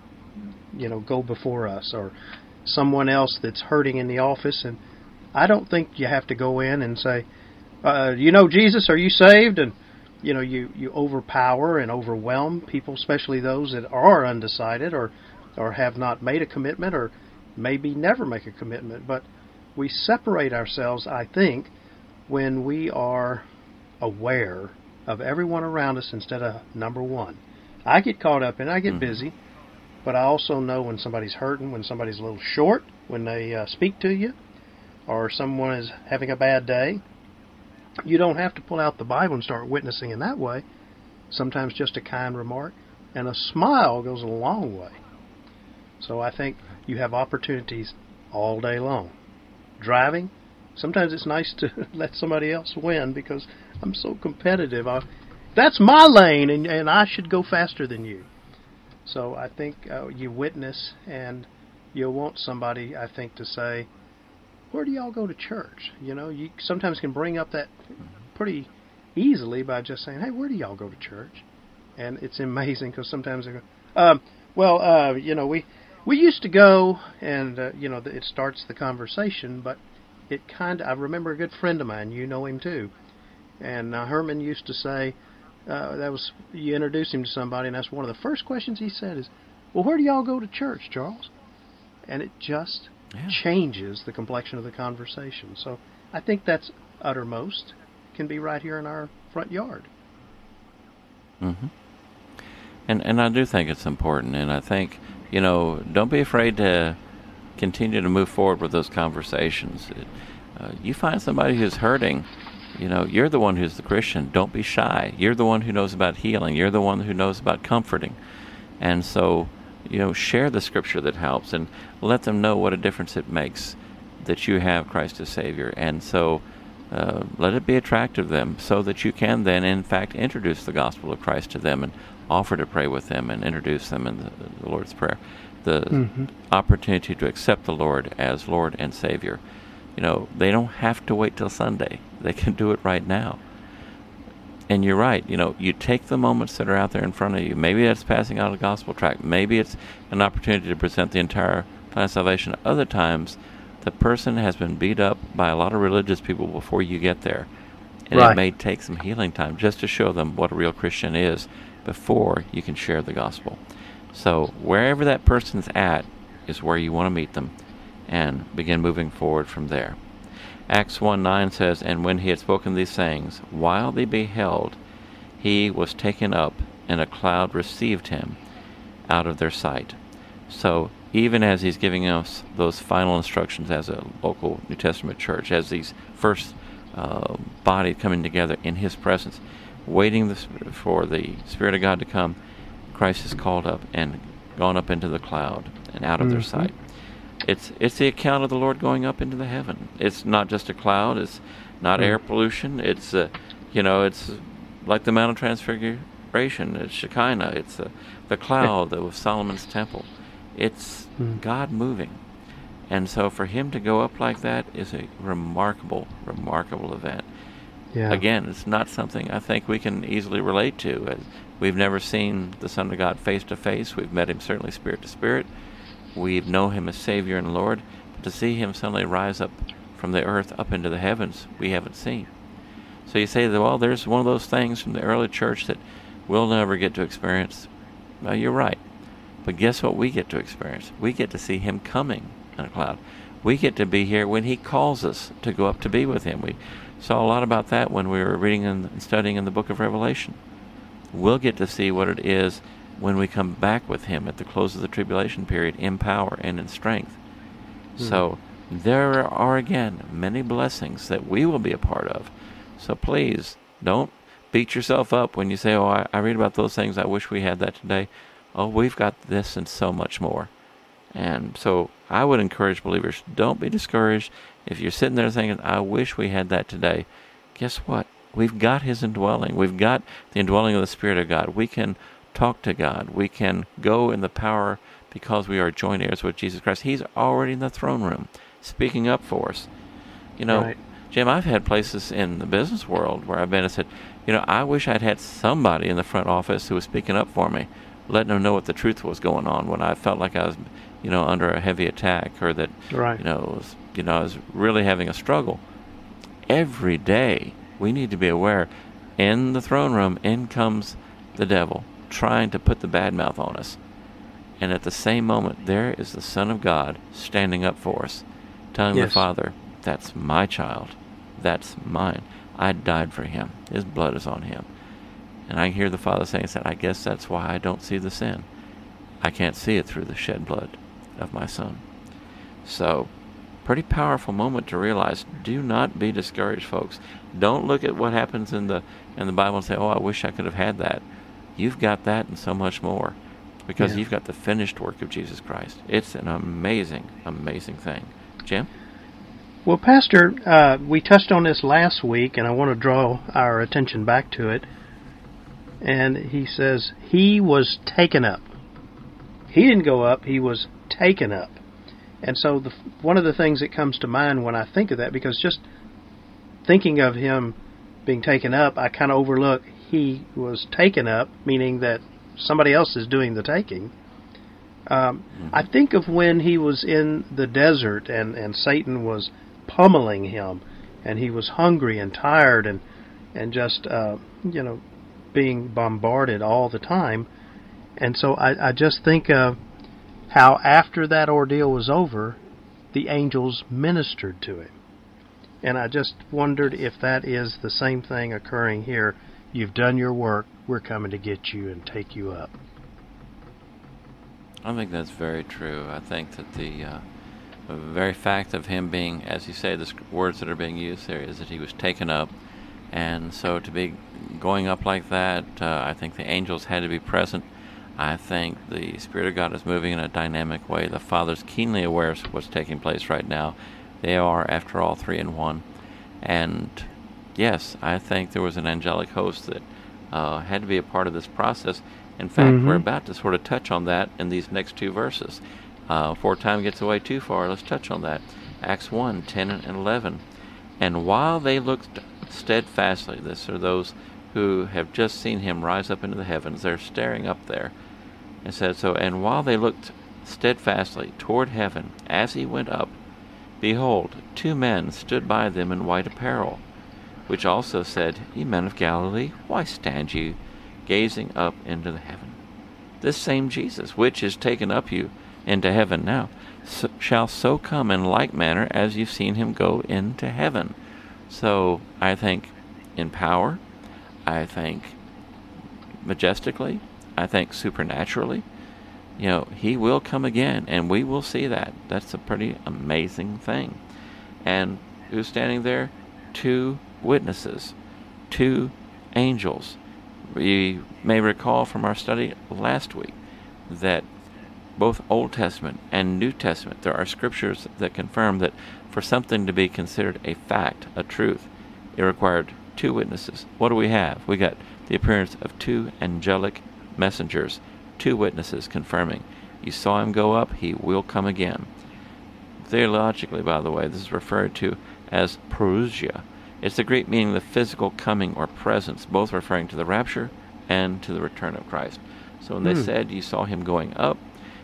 you know, go before us, or someone else that's hurting in the office. And I don't think you have to go in and say, uh, you know, Jesus, are you saved? And you know, you, you overpower and overwhelm people, especially those that are undecided or or have not made a commitment, or maybe never make a commitment. But we separate ourselves, I think, when we are aware of everyone around us instead of number one. I get caught up in it, I get Mm-hmm. busy, but I also know when somebody's hurting, when somebody's a little short, when they uh, speak to you, or someone is having a bad day. You don't have to pull out the Bible and start witnessing in that way. Sometimes just a kind remark and a smile goes a long way. So I think you have opportunities all day long. Driving, sometimes it's nice to let somebody else win because I'm so competitive. I, that's my lane, and, and I should go faster than you. So I think uh, you witness, and you'll want somebody, I think, to say, where do y'all go to church? You know, you sometimes can bring up that pretty easily by just saying, hey, where do y'all go to church? And it's amazing because sometimes they go, um, well, uh, you know, we we used to go, and, uh, you know, it starts the conversation, but it kind of, I remember a good friend of mine, you know him too, and uh, Herman used to say, uh, that was, you introduced him to somebody, and that's one of the first questions he said is, well, where do y'all go to church, Charles? And it just yeah. changes the complexion of the conversation. So I think that's uttermost can be right here in our front yard. Mm-hmm. And and I do think it's important, and I think, you know, don't be afraid to continue to move forward with those conversations. It, uh, you find somebody who's hurting, you know, you're the one who's the Christian. Don't be shy. You're the one who knows about healing. You're the one who knows about comforting. And so, you know, share the scripture that helps and let them know what a difference it makes that you have Christ as Savior. And so uh, let it be attractive to them so that you can then, in fact, introduce the gospel of Christ to them and offer to pray with them and introduce them in the, the Lord's Prayer. The mm-hmm. opportunity to accept the Lord as Lord and Savior. You know, they don't have to wait till Sunday. They can do it right now. And you're right. You know, you take the moments that are out there in front of you. Maybe that's passing out a gospel tract. Maybe it's an opportunity to present the entire plan of salvation. Other times, the person has been beat up by a lot of religious people before you get there. And right. it may take some healing time just to show them what a real Christian is before you can share the gospel. So wherever that person's at is where you want to meet them and begin moving forward from there. Acts one nine says, "And when he had spoken these things, while they beheld, he was taken up, and a cloud received him out of their sight." So even as he's giving us those final instructions as a local New Testament church, as these first uh, body coming together in his presence, waiting this, for the Spirit of God to come, Christ is called up and gone up into the cloud and out of mm-hmm. their sight. It's it's the account of the Lord going up into the heaven. It's not just a cloud. It's not mm-hmm. air pollution. It's uh, you know it's like the Mount of Transfiguration. It's Shekinah. It's uh, the cloud that was Solomon's temple. It's mm-hmm. God moving, and so for Him to go up like that is a remarkable, remarkable event. Yeah. Again, it's not something I think we can easily relate to. We've never seen the Son of God face to face. We've met Him certainly spirit to spirit. We know Him as Savior and Lord. But to see Him suddenly rise up from the earth up into the heavens, we haven't seen. So you say that, well, there's one of those things from the early church that we'll never get to experience. Well, you're right. But guess what we get to experience? We get to see Him coming in a cloud. We get to be here when He calls us to go up to be with Him. We saw a lot about that when we were reading and studying in the book of Revelation. We'll get to see what it is when we come back with Him at the close of the tribulation period in power and in strength. Mm-hmm. So there are, again, many blessings that we will be a part of. So please, don't beat yourself up when you say, oh, I, I read about those things, I wish we had that today. Oh, we've got this and so much more. And so I would encourage believers, don't be discouraged. If you're sitting there thinking, I wish we had that today, guess what? We've got His indwelling. We've got the indwelling of the Spirit of God. We can talk to God. We can go in the power because we are joint heirs with Jesus Christ. He's already in the throne room speaking up for us. You know, right. Jim, I've had places in the business world where I've been and said, you know, I wish I'd had somebody in the front office who was speaking up for me, letting them know what the truth was going on when I felt like I was, you know, under a heavy attack, or that, right. you know, was, you know, I was really having a struggle. Every day we need to be aware, in the throne room, in comes the devil, trying to put the bad mouth on us. And at the same moment, there is the Son of God standing up for us, telling yes. the Father, that's my child. That's mine. I died for him. His blood is on him. And I hear the Father saying, I guess that's why I don't see the sin. I can't see it through the shed blood of my Son. So, pretty powerful moment to realize. Do not be discouraged, folks. Don't look at what happens in the in the Bible and say, oh, I wish I could have had that. You've got that and so much more, because yeah. you've got the finished work of Jesus Christ. It's an amazing, amazing thing. Jim? Well, Pastor, uh, we touched on this last week, and I want to draw our attention back to it. And he says, he was taken up. He didn't go up, he was taken up. And so the, one of the things that comes to mind when I think of that, because just thinking of him being taken up, I kind of overlook he was taken up, meaning that somebody else is doing the taking. Um, mm-hmm. I think of when he was in the desert and, and Satan was pummeling him, and he was hungry and tired and, and just, uh, you know, being bombarded all the time. And so I, I just think of how after that ordeal was over, the angels ministered to him. And I just wondered if that is the same thing occurring here. You've done your work, we're coming to get you and take you up. I think that's very true. I think that the, uh, the very fact of him being, as you say, the words that are being used there is that he was taken up. And so to be going up like that, uh, I think the angels had to be present. I think the Spirit of God is moving in a dynamic way. The Father's keenly aware of what's taking place right now. They are, after all, three in one. And yes, I think there was an angelic host that uh, had to be a part of this process. In fact, mm-hmm. we're about to sort of touch on that in these next two verses. Uh, before time gets away too far, let's touch on that. Acts one, ten and eleven. And while they looked steadfastly, this are those who have just seen him rise up into the heavens, they're staring up there. It says so, and while they looked steadfastly toward heaven as he went up, behold, two men stood by them in white apparel, which also said, Ye men of Galilee, why stand ye gazing up into the heaven? This same Jesus, which is taken up you into heaven now, so, shall so come in like manner as you've seen him go into heaven. So I think in power, I think majestically, I think supernaturally, you know, he will come again, and we will see that. That's a pretty amazing thing. And who's standing there? Two witnesses, two angels. We may recall from our study last week that both Old Testament and New Testament, there are scriptures that confirm that for something to be considered a fact, a truth, it required two witnesses. What do we have? We got the appearance of two angelic messengers, two witnesses confirming. You saw him go up, he will come again. Theologically, by the way, this is referred to as parousia. It's the Greek meaning the physical coming or presence, both referring to the rapture and to the return of Christ. So when they hmm. said you saw him going up,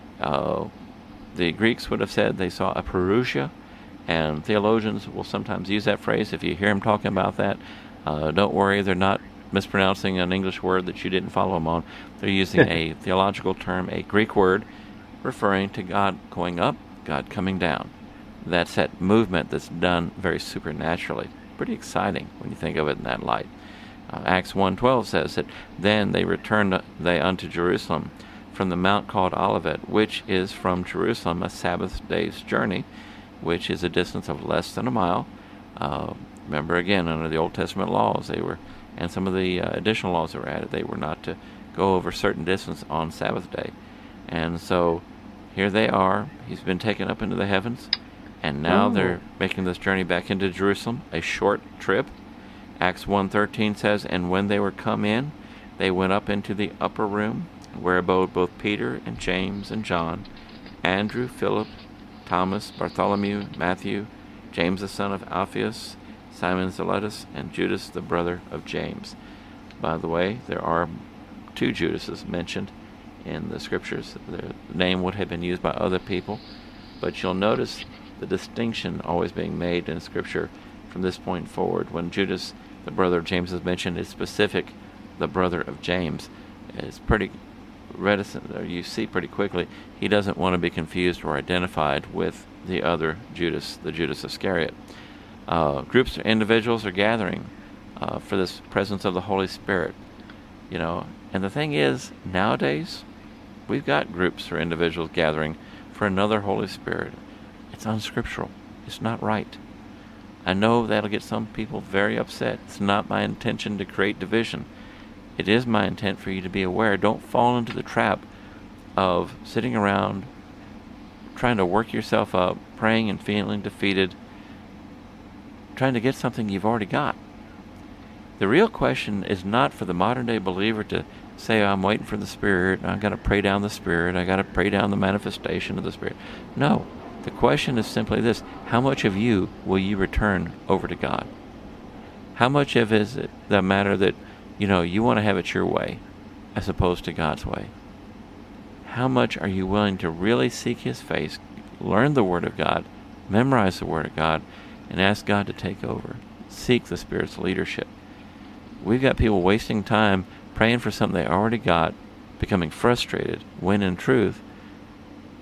uh, the Greeks would have said they saw a parousia, and theologians will sometimes use that phrase. If you hear them talking about that, uh, don't worry, they're not mispronouncing an English word that you didn't follow them on. They're using a theological term, a Greek word, referring to God going up, God coming down. That's that movement that's done very supernaturally. Pretty exciting when you think of it in that light. Uh, Acts one twelve says that then they returned they unto Jerusalem from the mount called Olivet, which is from Jerusalem a Sabbath day's journey, which is a distance of less than a mile. Uh, remember again, under the Old Testament laws, they were, and some of the uh, additional laws that were added, they were not to go over a certain distance on Sabbath day. And so here they are. He's been taken up into the heavens, and now oh. they're making this journey back into Jerusalem, a short trip. Acts one thirteen says, and when they were come in, they went up into the upper room, where abode both Peter and James and John, Andrew, Philip, Thomas, Bartholomew, Matthew, James the son of Alphaeus, Simon Zelotes, and Judas the brother of James. By the way, there are two Judases mentioned in the scriptures. Their name would have been used by other people, but you'll notice the distinction always being made in Scripture from this point forward. When Judas, the brother of James, is mentioned, it's specific, the brother of James. It's pretty reticent, or you see pretty quickly, he doesn't want to be confused or identified with the other Judas, the Judas Iscariot. Uh, groups or individuals are gathering uh, for this presence of the Holy Spirit. You know, and the thing is, nowadays, we've got groups or individuals gathering for another Holy Spirit. It's unscriptural. It's not right. I know that'll get some people very upset. It's not my intention to create division. It is my intent for you to be aware. Don't fall into the trap of sitting around trying to work yourself up, praying and feeling defeated, trying to get something you've already got. The real question is not for the modern day believer to say, I'm waiting for the Spirit, I've got to pray down the Spirit, I've got to pray down the manifestation of the Spirit. No. The question is simply this: how much of you will you return over to God? How much of it is it the matter that, you know, you want to have it your way as opposed to God's way? How much are you willing to really seek His face, learn the Word of God, memorize the Word of God, and ask God to take over? Seek the Spirit's leadership. We've got people wasting time praying for something they already got, becoming frustrated, when in truth,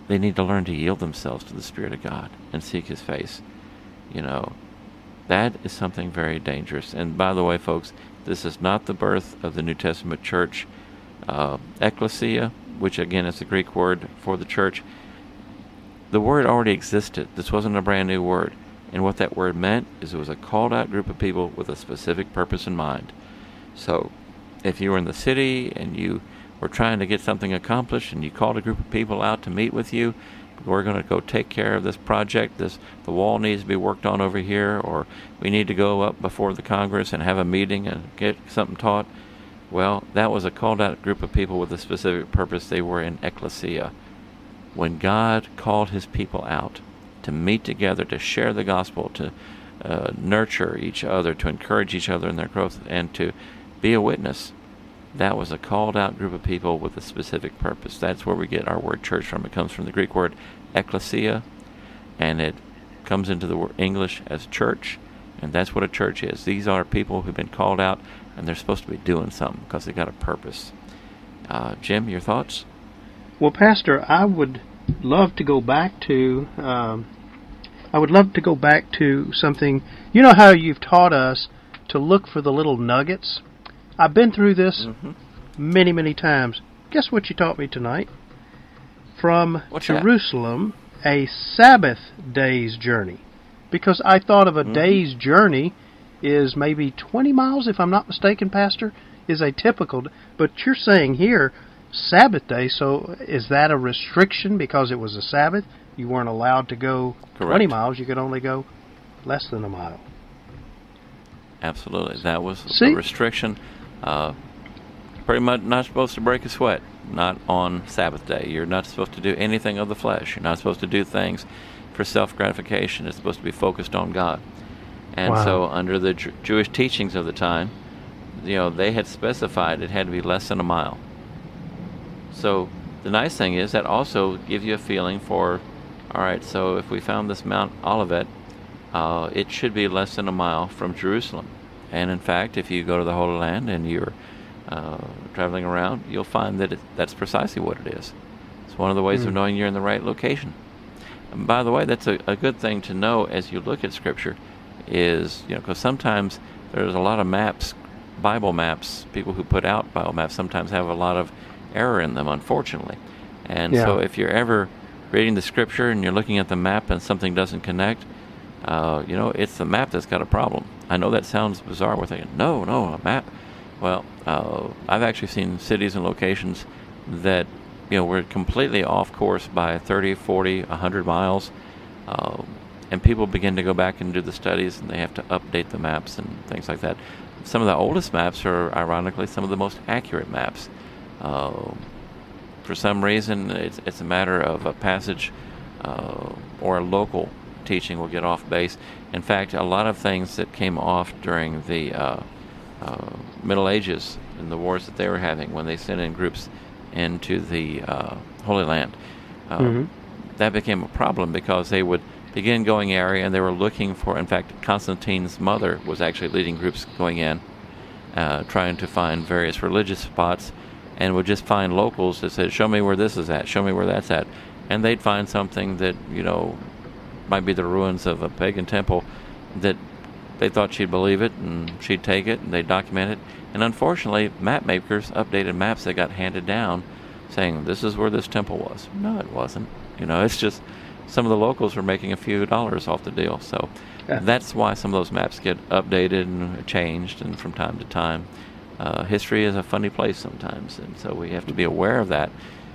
they need to learn to yield themselves to the Spirit of God and seek His face. You know, that is something very dangerous. And by the way, folks, this is not the birth of the New Testament church. Uh, ecclesia, which again is the Greek word for the church, the word already existed. This wasn't a brand new word. And what that word meant is it was a called out group of people with a specific purpose in mind. So if you were in the city and you were trying to get something accomplished and you called a group of people out to meet with you, we're going to go take care of this project, this the wall needs to be worked on over here, or we need to go up before the Congress and have a meeting and get something taught. Well, that was a called out group of people with a specific purpose. They were in ecclesia. When God called His people out to meet together, to share the gospel, to uh, nurture each other, to encourage each other in their growth, and to be a witness, that was a called out group of people with a specific purpose. That's where we get our word church from. It comes from the Greek word ecclesia, and it comes into the word English as church, and that's what a church is. These are people who've been called out, and they're supposed to be doing something because they got a purpose. Uh, Jim, your thoughts? Well, Pastor, I would love to go back to um, I would love to go back to something. You know how you've taught us to look for the little nuggets? I've been through this mm-hmm. many, many times. Guess what you taught me tonight? From What's Jerusalem, that? A Sabbath day's journey. Because I thought of a mm-hmm. day's journey is maybe twenty miles, if I'm not mistaken, Pastor, is a typical. But you're saying here, Sabbath day, so is that a restriction because it was a Sabbath? You weren't allowed to go Correct. twenty miles, you could only go less than a mile. Absolutely. That was See? a restriction. Uh, pretty much not supposed to break a sweat, not on Sabbath day. You're not supposed to do anything of the flesh. You're not supposed to do things for self-gratification. It's supposed to be focused on God. And wow. so under the Jew- Jewish teachings of the time, you know, they had specified it had to be less than a mile. So the nice thing is that also gives you a feeling for, all right, so if we found this Mount Olivet, uh, it should be less than a mile from Jerusalem. And in fact, if you go to the Holy Land and you're uh, traveling around, you'll find that it, that's precisely what it is. It's one of the ways mm. of knowing you're in the right location. And by the way, that's a, a good thing to know as you look at Scripture is, you know, because sometimes there's a lot of maps, Bible maps, people who put out Bible maps sometimes have a lot of error in them, unfortunately. And yeah. so if you're ever reading the Scripture and you're looking at the map and something doesn't connect, uh, you know, it's the map that's got a problem. I know that sounds bizarre. We're thinking, no, no, a map. Well, uh, I've actually seen cities and locations that, you know, were completely off course by thirty, forty, one hundred miles. Uh, and people begin to go back and do the studies, and they have to update the maps and things like that. Some of the oldest maps are, ironically, some of the most accurate maps. Uh, for some reason, it's, it's a matter of a passage uh, or a local teaching will get off base. In fact, a lot of things that came off during the uh, uh, Middle Ages and the wars that they were having when they sent in groups into the uh, Holy Land, uh, mm-hmm. that became a problem because they would begin going area and they were looking for, in fact, Constantine's mother was actually leading groups going in, uh, trying to find various religious spots, and would just find locals that said, show me where this is at, show me where that's at. And they'd find something that, you know, might be the ruins of a pagan temple that they thought she'd believe it, and she'd take it, and they'd document it. And unfortunately, map makers updated maps that got handed down saying, this is where this temple was. No, it wasn't. You know, it's just some of the locals were making a few dollars off the deal. So yeah. that's why some of those maps get updated and changed, and from time to time. Uh, history is a funny place sometimes, and so we have to be aware of that.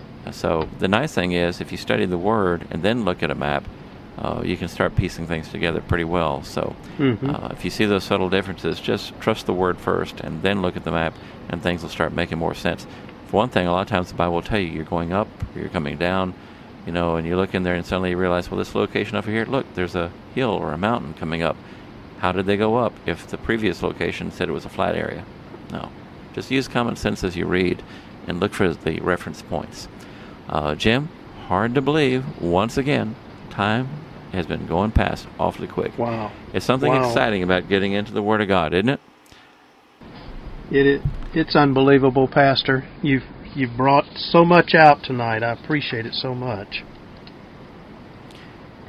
So the nice thing is, if you study the Word and then look at a map, uh, you can start piecing things together pretty well. So mm-hmm. uh, if you see those subtle differences, just trust the Word first and then look at the map, and things will start making more sense. For one thing, a lot of times the Bible will tell you you're going up or you're coming down, you know, and you look in there and suddenly you realize, well, this location over here, look, there's a hill or a mountain coming up. How did they go up if the previous location said it was a flat area? No. Just use common sense as you read and look for the reference points. Uh, Jim, hard to believe, once again, time has been going past awfully quick. Wow. It's something wow. exciting about getting into the Word of God, isn't it? It, it It's unbelievable, Pastor. You've, you've brought so much out tonight. I appreciate it so much.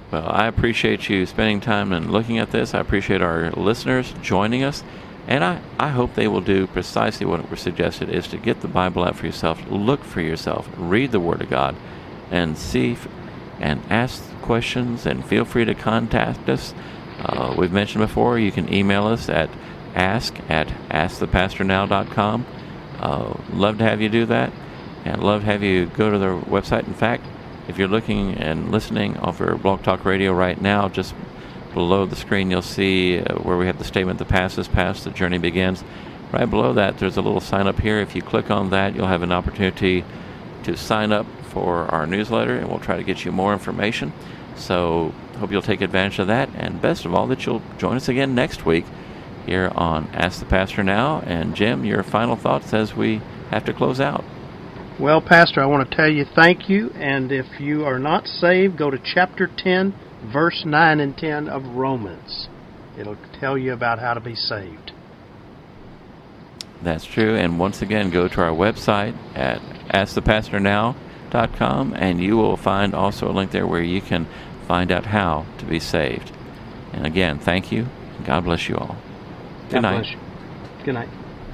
Well, I appreciate you spending time and looking at this. I appreciate our listeners joining us. And I, I hope they will do precisely what we're suggested, is to get the Bible out for yourself, look for yourself, read the Word of God, and see f- and ask questions, and feel free to contact us. Uh, we've mentioned before, you can email us at ask at ask the pastor now dot com. Uh, love to have you do that, and love to have you go to their website. In fact, if you're looking and listening over Blog Talk Radio right now, just below the screen you'll see uh, where we have the statement, the past is past, the journey begins. Right below that there's a little sign up here. If you click on that, you'll have an opportunity to sign up for our newsletter, and we'll try to get you more information. So hope you'll take advantage of that, and best of all, that you'll join us again next week here on Ask the Pastor Now. And Jim, your final thoughts as we have to close out. Well, Pastor, I want to tell you thank you, and if you are not saved, go to chapter ten, verse nine and ten of Romans. It'll tell you about how to be saved. That's true. And once again, go to our website at ask the pastor now dot com, and you will find also a link there where you can find out how to be saved. And again, thank you, and God bless you all. Good God night. Bless you. Good night.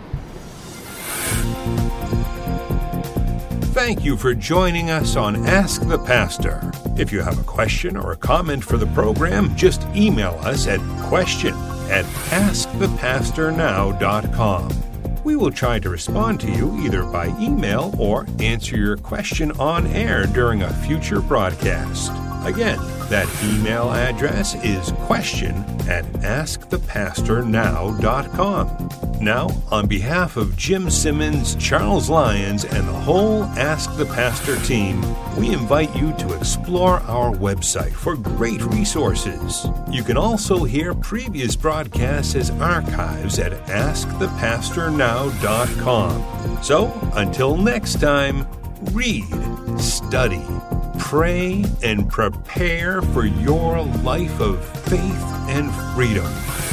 Thank you for joining us on Ask the Pastor. If you have a question or a comment for the program, just email us at question at ask the pastor now dot com. We will try to respond to you either by email or answer your question on air during a future broadcast. Again, that email address is question at ask the pastor now dot com. Now, on behalf of Jim Simmons, Charles Lyons, and the whole Ask the Pastor team, we invite you to explore our website for great resources. You can also hear previous broadcasts as archives at ask the pastor now dot com. So, until next time, read, study, pray, and prepare for your life of faith and freedom.